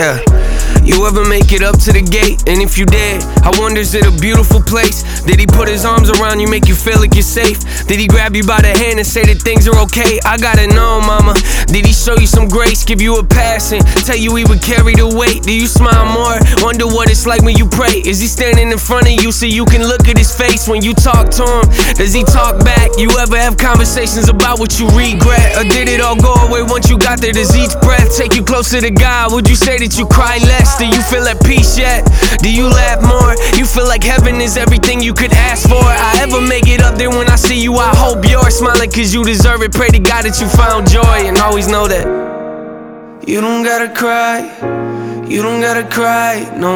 Yeah. You ever make it up to the gate? And if you did, I wonder, is it a beautiful place? Did he put his arms around you, make you feel like you're safe? Did he grab you by the hand and say that things are okay? I gotta know, mama. Did he show you some grace, give you a pass and tell you he would carry the weight? Do you smile more? Wonder what it's like when you pray. Is he standing in front of you so you can look at his face when you talk to him? Does he talk back? You ever have conversations about what you regret? Or did it all go away once you got there? Does each breath take you closer to God? Would you say that you cry less? Do you feel at peace yet? Do you laugh more? You feel like heaven is everything you could ask for. I ever make it up there when I see you, I hope you're smiling cause you deserve it. Pray to God that you found joy and always know that you don't gotta cry, you don't gotta cry no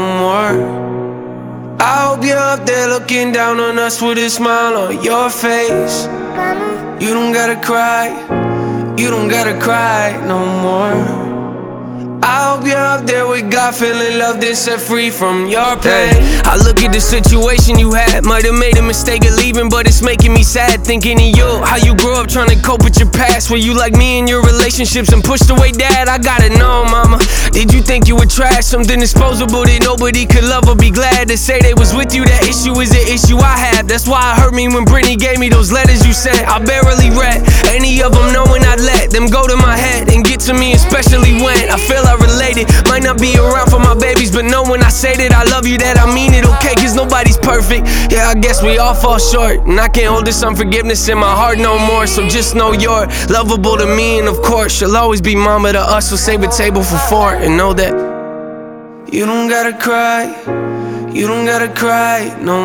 more. I hope you're up there looking down on us with a smile on your face. You don't gotta cry, you don't gotta cry no more. I hope you're up there with God, feeling loved and set free from your pain. I look at the situation you had, might have made a mistake of leaving, but it's making me sad thinking of you. How you grew up trying to cope with your past. Were you like me in your relationships and pushed away dad? I gotta know, mama. Did you think you were trash, something disposable that nobody could love or be glad to say they was with you? That issue is an issue I have. That's why it hurt me when Brittany gave me those letters you sent. I barely read any of them, knowing I'd let them go to my head and get to me, especially when I feel I related. Might not be around for my babies, but know when I say that I love you, that I mean it, okay? Cause nobody's perfect. Yeah, I guess we all fall short, and I can't hold this unforgiveness in my heart no more. So just know you're lovable to me, and of course you'll always be mama to us. So save a table for four and know that you don't gotta cry, you don't gotta cry no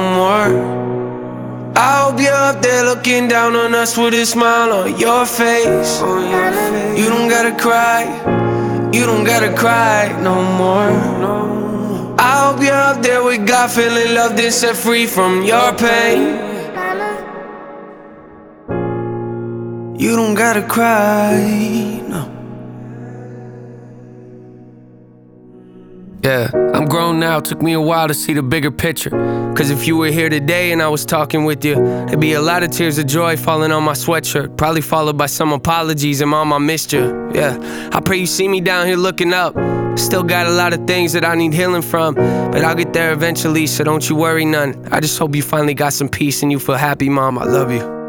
more. I hope you're up there looking down on us with a smile on your face. You don't gotta cry, you don't gotta cry no more. I hope you're up there with God, feeling loved and set free from your pain. You don't gotta cry, no. Yeah, I'm grown now, took me a while to see the bigger picture. Cause if you were here today and I was talking with you, there'd be a lot of tears of joy falling on my sweatshirt, probably followed by some apologies and mom, I missed you. Yeah, I pray you see me down here looking up. Still got a lot of things that I need healing from, but I'll get there eventually, so don't you worry none. I just hope you finally got some peace and you feel happy, mom, I love you.